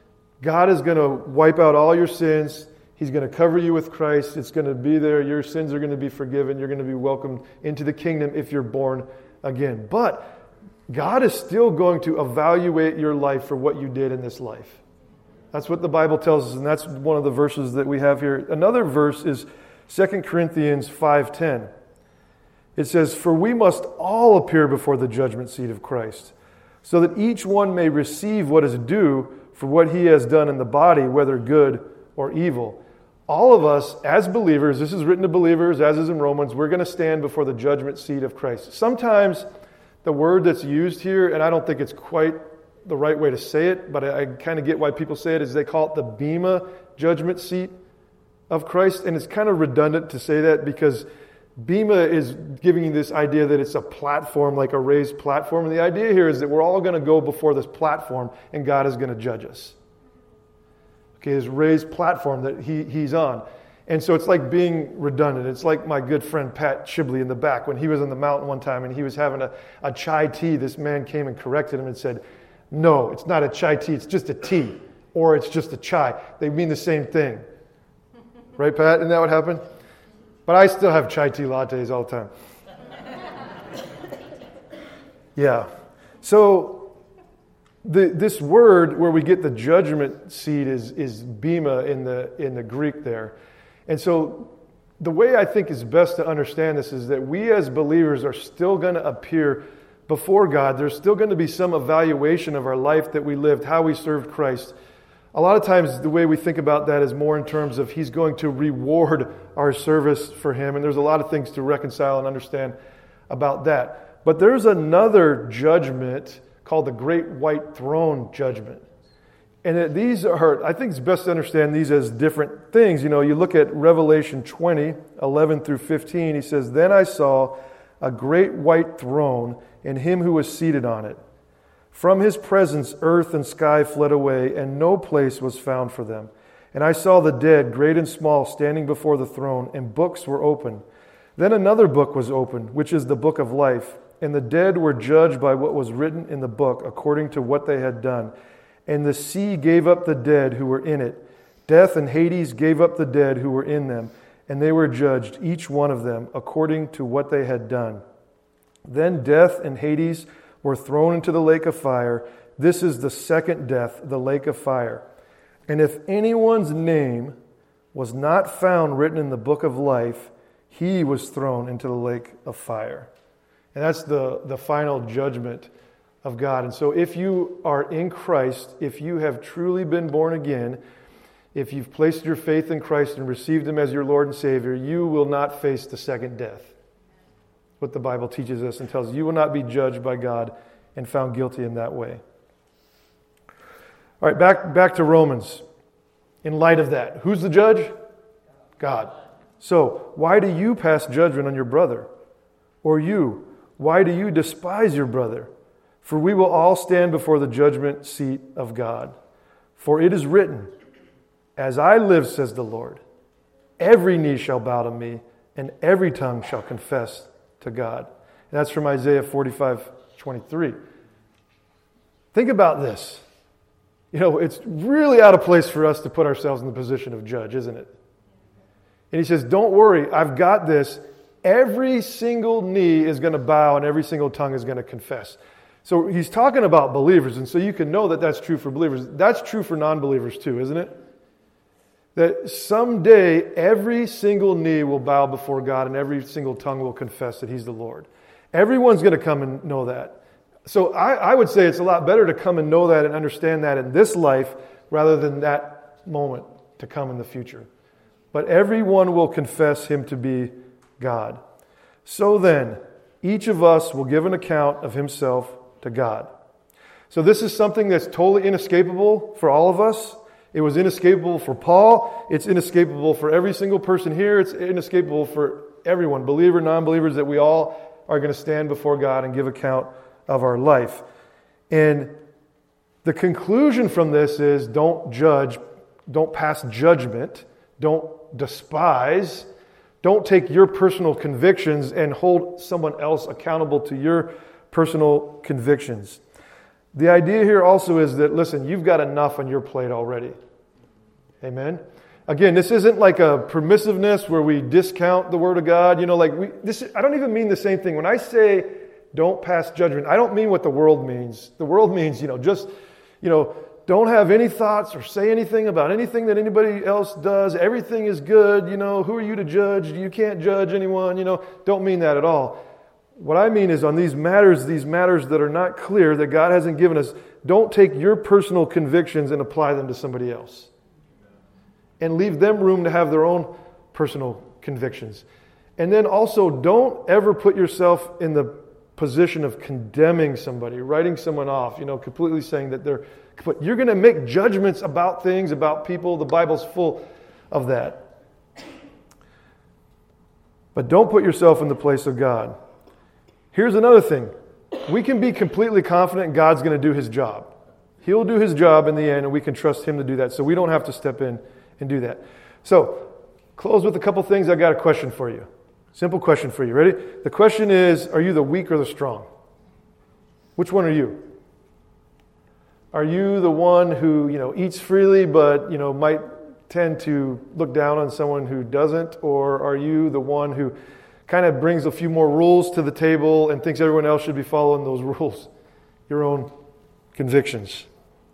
God is going to wipe out all your sins. He's going to cover you with Christ. It's going to be there. Your sins are going to be forgiven. You're going to be welcomed into the kingdom if you're born again. But God is still going to evaluate your life for what you did in this life. That's what the Bible tells us, and that's one of the verses that we have here. Another verse is Second Corinthians five ten. It says, "For we must all appear before the judgment seat of Christ, so that each one may receive what is due for what he has done in the body, whether good or evil." All of us, as believers, this is written to believers, as is in Romans, we're going to stand before the judgment seat of Christ. Sometimes the word that's used here, and I don't think it's quite the right way to say it, but I, I kind of get why people say it, is they call it the Bema judgment seat of Christ. And it's kind of redundant to say that because Bema is giving you this idea that it's a platform, like a raised platform. And the idea here is that we're all going to go before this platform and God is going to judge us. Okay, this raised platform that he, he's on. And so it's like being redundant. It's like my good friend Pat Shibley in the back. When he was on the mountain one time and he was having a, a chai tea, this man came and corrected him and said, "No, it's not a chai tea, it's just a tea. Or it's just a chai. They mean the same thing." Right, Pat? Isn't that what happened? But I still have chai tea lattes all the time. Yeah. So the, this word where we get the judgment seat is, is bema in the in the Greek there. And so the way I think is best to understand this is that we as believers are still going to appear before God. There's still going to be some evaluation of our life that we lived, how we served Christ. A lot of times the way we think about that is more in terms of He's going to reward our service for Him. And there's a lot of things to reconcile and understand about that. But there's another judgment called the Great White Throne Judgment. And it, these are, I think it's best to understand these as different things. You know, you look at Revelation twenty, eleven through fifteen. He says, "Then I saw a great white throne and Him who was seated on it. From His presence earth and sky fled away, and no place was found for them. And I saw the dead, great and small, standing before the throne, and books were opened. Then another book was opened, which is the book of life. And the dead were judged by what was written in the book, according to what they had done. And the sea gave up the dead who were in it. Death and Hades gave up the dead who were in them, and they were judged, each one of them, according to what they had done. Then death and Hades were thrown into the lake of fire. This is the second death, the lake of fire. And if anyone's name was not found written in the book of life, he was thrown into the lake of fire." And that's the, the final judgment of God. And so if you are in Christ, if you have truly been born again, if you've placed your faith in Christ and received Him as your Lord and Savior, you will not face the second death. What the Bible teaches us and tells us. You will not be judged by God and found guilty in that way. All right, back, back to Romans. In light of that, who's the judge? God. So, why do you pass judgment on your brother? Or you, why do you despise your brother? For we will all stand before the judgment seat of God. For it is written, "As I live, says the Lord, every knee shall bow to me, and every tongue shall confess to God." And that's from Isaiah forty-five twenty-three. Think about this. You know, it's really out of place for us to put ourselves in the position of judge, isn't it? And He says, don't worry, I've got this. Every single knee is going to bow and every single tongue is going to confess. So He's talking about believers, and so you can know that that's true for believers. That's true for non-believers too, isn't it? That someday every single knee will bow before God and every single tongue will confess that He's the Lord. Everyone's going to come and know that. So I, I would say it's a lot better to come and know that and understand that in this life rather than that moment to come in the future. But everyone will confess Him to be God. So then, each of us will give an account of himself to God. So this is something that's totally inescapable for all of us. It was inescapable for Paul. It's inescapable for every single person here. It's inescapable for everyone, believer, non-believers, that we all are going to stand before God and give account of our life. And the conclusion from this is don't judge, don't pass judgment, don't despise, don't take your personal convictions and hold someone else accountable to your personal convictions. The idea here also is that, listen, you've got enough on your plate already. Amen? Again, this isn't like a permissiveness where we discount the Word of God. You know, like, we, this. I don't even mean the same thing. When I say don't pass judgment, I don't mean what the world means. The world means, you know, just, you know, don't have any thoughts or say anything about anything that anybody else does. Everything is good. You know, who are you to judge? You can't judge anyone. You know, don't mean that at all. What I mean is on these matters, these matters that are not clear, that God hasn't given us, don't take your personal convictions and apply them to somebody else. And leave them room to have their own personal convictions. And then also, don't ever put yourself in the position of condemning somebody, writing someone off, you know, completely saying that they're... But you're going to make judgments about things, about people. The Bible's full of that. But don't put yourself in the place of God. Here's another thing. We can be completely confident God's going to do His job. He'll do His job in the end, and we can trust Him to do that. So we don't have to step in and do that. So, close with a couple things. I've got a question for you. Simple question for you. Ready? The question is, are you the weak or the strong? Which one are you? Are you the one who, you know, eats freely but, you know, might tend to look down on someone who doesn't? Or are you the one who kind of brings a few more rules to the table and thinks everyone else should be following those rules? Your own convictions.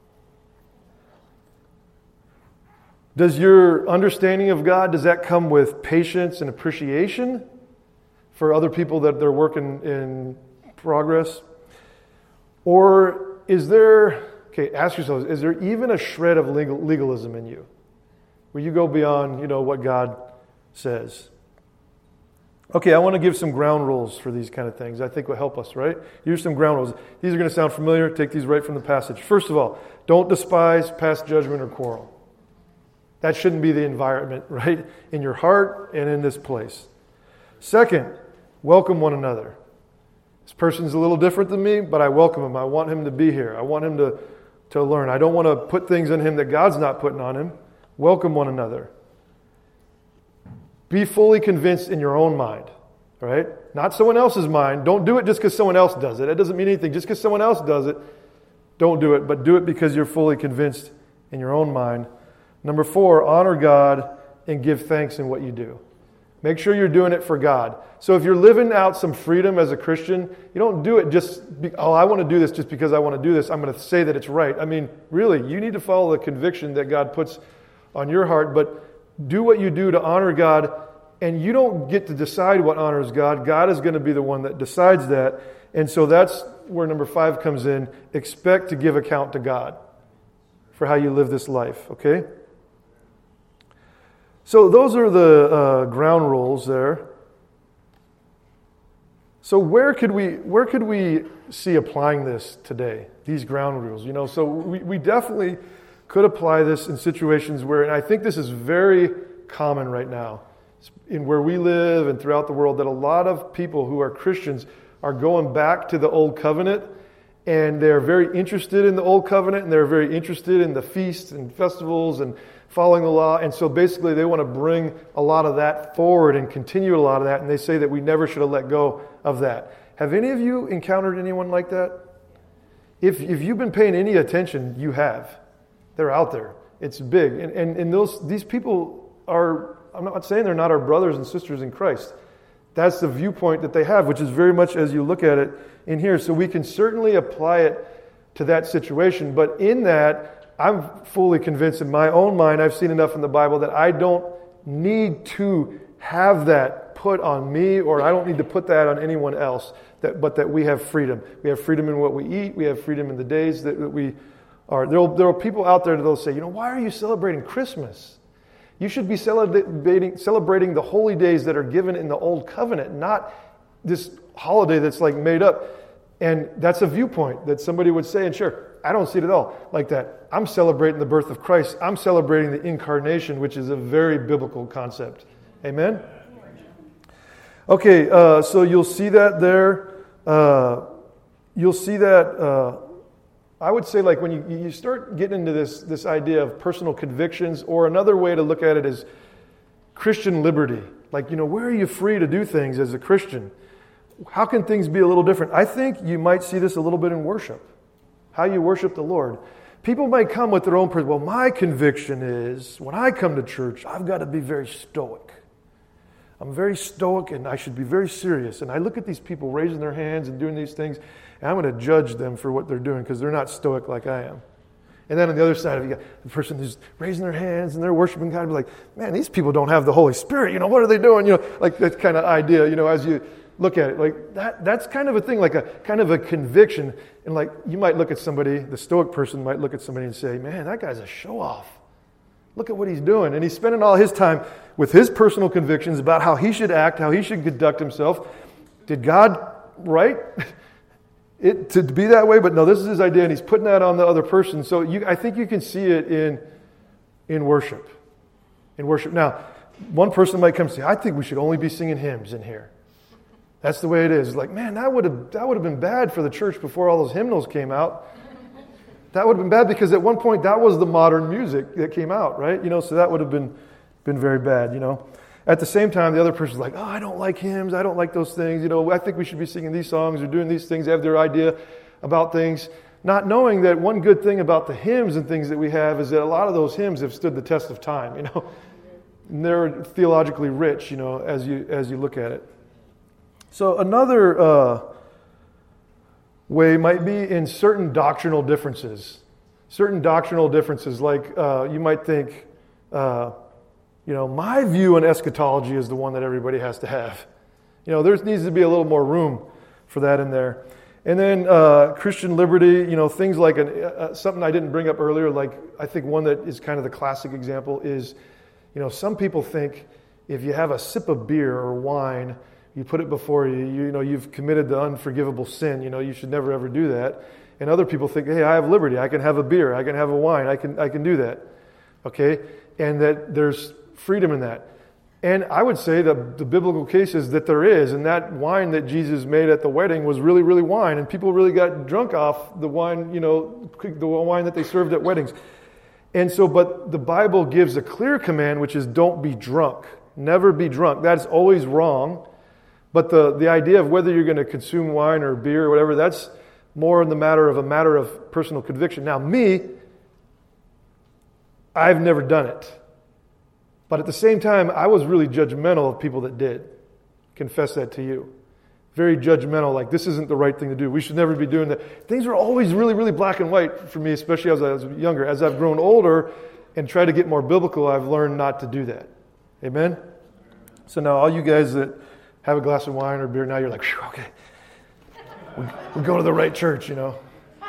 Does your understanding of God, does that come with patience and appreciation for other people that they're working in progress? Or is there, okay, ask yourselves, is there even a shred of legal, legalism in you? Where you go beyond, you know, what God says? Okay, I want to give some ground rules for these kind of things. I think will help us, right? Here's some ground rules. These are going to sound familiar. Take these right from the passage. First of all, don't despise, pass judgment, or quarrel. That shouldn't be the environment, right? In your heart and in this place. Second, welcome one another. This person's a little different than me, but I welcome him. I want him to be here. I want him to, to learn. I don't want to put things on him that God's not putting on him. Welcome one another. Be fully convinced in your own mind, right? Not someone else's mind. Don't do it just because someone else does it. It doesn't mean anything. Just because someone else does it, don't do it. But do it because you're fully convinced in your own mind. Number four, honor God and give thanks in what you do. Make sure you're doing it for God. So if you're living out some freedom as a Christian, you don't do it just, be, oh, I want to do this just because I want to do this. I'm going to say that it's right. I mean, really, you need to follow the conviction that God puts on your heart, but do what you do to honor God, and you don't get to decide what honors God. God is going to be the one that decides that. And so that's where number five comes in. Expect to give account to God for how you live this life, okay? So those are the uh, ground rules there. So where could we where could we see applying this today? These ground rules, you know. So we, we definitely could apply this in situations where, and I think this is very common right now, in where we live and throughout the world, that a lot of people who are Christians are going back to the old covenant, and they're very interested in the old covenant, and they're very interested in the feasts and festivals and following the law. And so basically they want to bring a lot of that forward and continue a lot of that. And they say that we never should have let go of that. Have any of you encountered anyone like that? If if you've been paying any attention, you have. They're out there. It's big. And, and, and those these people are, I'm not saying they're not our brothers and sisters in Christ. That's the viewpoint that they have, which is very much as you look at it in here. So we can certainly apply it to that situation. But in that, I'm fully convinced in my own mind, I've seen enough in the Bible that I don't need to have that put on me, or I don't need to put that on anyone else, that, but that we have freedom. We have freedom in what we eat. We have freedom in the days that, that we are. There will, there are people out there that will say, you know, why are you celebrating Christmas? You should be celebrating, celebrating the holy days that are given in the Old Covenant, not this holiday that's like made up. And that's a viewpoint that somebody would say, and sure, I don't see it at all like that. I'm celebrating the birth of Christ. I'm celebrating the incarnation, which is a very biblical concept. Amen? Okay, uh, so you'll see that there. Uh, you'll see that, uh, I would say, like when you, you start getting into this, this idea of personal convictions, or another way to look at it is Christian liberty. Like, you know, where are you free to do things as a Christian? How can things be a little different? I think you might see this a little bit in worship. how you worship the Lord. People might come with their own, well, my conviction is, when I come to church, I've got to be very stoic. I'm very stoic and I should be very serious. And I look at these people raising their hands and doing these things, and I'm going to judge them for what they're doing because they're not stoic like I am. And then on the other side of you got the person who's raising their hands and they're worshiping God, and be like, man, these people don't have the Holy Spirit. You know, what are they doing? You know, like that kind of idea, you know, as you look at it. Like that, that's kind of a thing, like a kind of a conviction. And like you might look at somebody, the stoic person might look at somebody and say, man, that guy's a show-off. Look at what he's doing. And he's spending all his time with his personal convictions about how he should act, how he should conduct himself. Did God write it to be that way? But no, this is his idea, and he's putting that on the other person. So you, I think you can see it in, in worship. In worship. Now, one person might come and say, I think we should only be singing hymns in here. That's the way it is. Like, man, that would have that would have been bad for the church before all those hymnals came out. That would have been bad because at one point that was the modern music that came out, right? You know, so that would have been been very bad, you know. At the same time, the other person's like, oh, I don't like hymns. I don't like those things. You know, I think we should be singing these songs or doing these things. They have their idea about things. Not knowing that one good thing about the hymns and things that we have is that a lot of those hymns have stood the test of time, you know. And they're theologically rich, you know, as you as you look at it. So another uh, way might be in certain doctrinal differences. Certain doctrinal differences, like uh, you might think, uh, you know, my view on eschatology is the one that everybody has to have. You know, there needs to be a little more room for that in there. And then uh, Christian liberty, you know, things like an, uh, something I didn't bring up earlier, like I think one that is kind of the classic example is, you know, some people think if you have a sip of beer or wine, you put it before you, you, you know, you've committed the unforgivable sin, you know, you should never ever do that. And other people think, hey, I have liberty, I can have a beer, I can have a wine, I can I can do that. Okay? And that there's freedom in that. And I would say that the biblical case is that there is, and that wine that Jesus made at the wedding was really, really wine, and people really got drunk off the wine, you know, the wine that they served at weddings. And so, but the Bible gives a clear command, which is don't be drunk. Never be drunk. That is always wrong. But the, the idea of whether you're going to consume wine or beer or whatever, that's more in the matter of a matter of personal conviction. Now, me, I've never done it. But at the same time, I was really judgmental of people that did. Confess that to you. Very judgmental, like this isn't the right thing to do. We should never be doing that. Things were always really, really black and white for me, especially as I was younger. As I've grown older and tried to get more biblical, I've learned not to do that. Amen? So now all you guys that have a glass of wine or beer, now you're like, okay, we, we go to the right church, you know.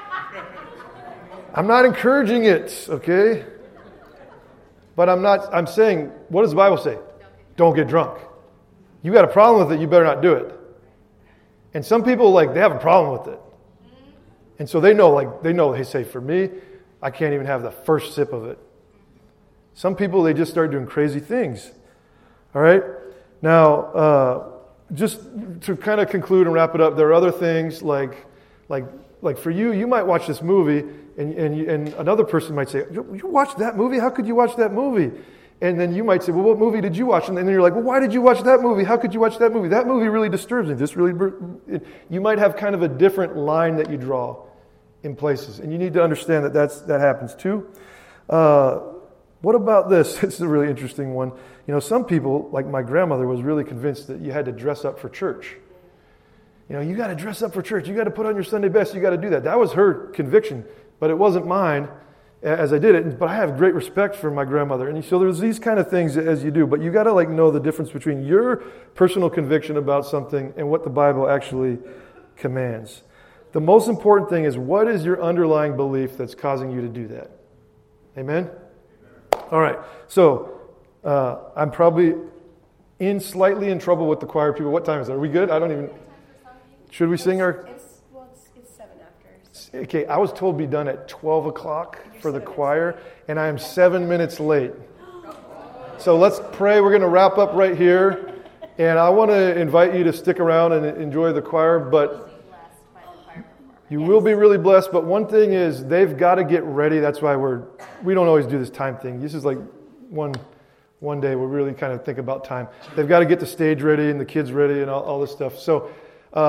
I'm not encouraging it, okay? But I'm not, I'm saying, what does the Bible say? Don't get drunk. You got a problem with it, you better not do it. And some people, like, they have a problem with it. And so they know, like, they know, hey, say, for me, I can't even have the first sip of it. Some people, they just start doing crazy things. All right? Now, uh, just to kind of conclude and wrap it up, there are other things like, like, like for you, you might watch this movie, and and, you, and another person might say, you, you watched that movie? How could you watch that movie? And then you might say, well, what movie did you watch? And then you're like, well, why did you watch that movie? How could you watch that movie? That movie really disturbs me. This really, you might have kind of a different line that you draw in places, and you need to understand that that's, that happens too. Uh, what about this? This is a really interesting one. You know, some people, like my grandmother, was really convinced that you had to dress up for church. You know, you got to dress up for church. You got to put on your Sunday best. You got to do that. That was her conviction, but it wasn't mine as I did it. But I have great respect for my grandmother. And so there's these kind of things as you do. But you got to like know the difference between your personal conviction about something and what the Bible actually commands. The most important thing is, what is your underlying belief that's causing you to do that? Amen? All right. So uh, I'm probably in slightly in trouble with the choir people. What time is it? Are we good? I don't even... Should we sing our... It's, well, it's, it's seven after. Okay, I was told to be done at twelve o'clock for the choir, and I am seven minutes late. So let's pray. We're going to wrap up right here. And I want to invite you to stick around and enjoy the choir, but you will be really blessed. But one thing is, they've got to get ready. That's why we're, we don't always do this time thing. This is like one one day we really kind of think about time. They've got to get the stage ready and the kids ready and all, all this stuff. So uh,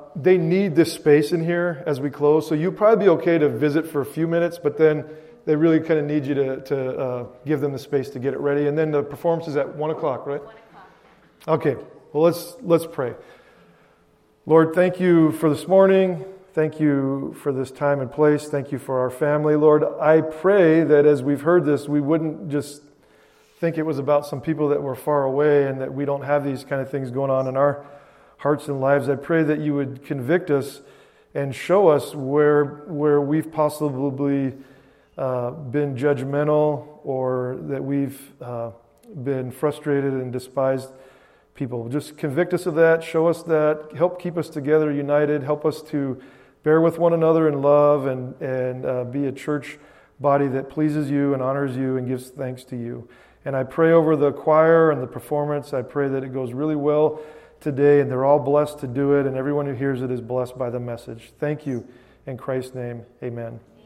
they need this space in here as we close. So you'd probably be okay to visit for a few minutes, but then they really kind of need you to, to uh, give them the space to get it ready. And then the performance is at one o'clock, right? One o'clock. Okay. Well, let's let's pray. Lord, thank you for this morning. Thank you for this time and place. Thank you for our family. Lord, I pray that as we've heard this, we wouldn't just think it was about some people that were far away and that we don't have these kind of things going on in our hearts and lives. I pray that you would convict us and show us where where we've possibly uh, been judgmental or that we've uh, been frustrated and despised people. Just convict us of that. Show us that. Help keep us together, united. Help us to bear with one another in love and, and uh, be a church body that pleases you and honors you and gives thanks to you. And I pray over the choir and the performance. I pray that it goes really well today and they're all blessed to do it and everyone who hears it is blessed by the message. Thank you. In Christ's name, amen.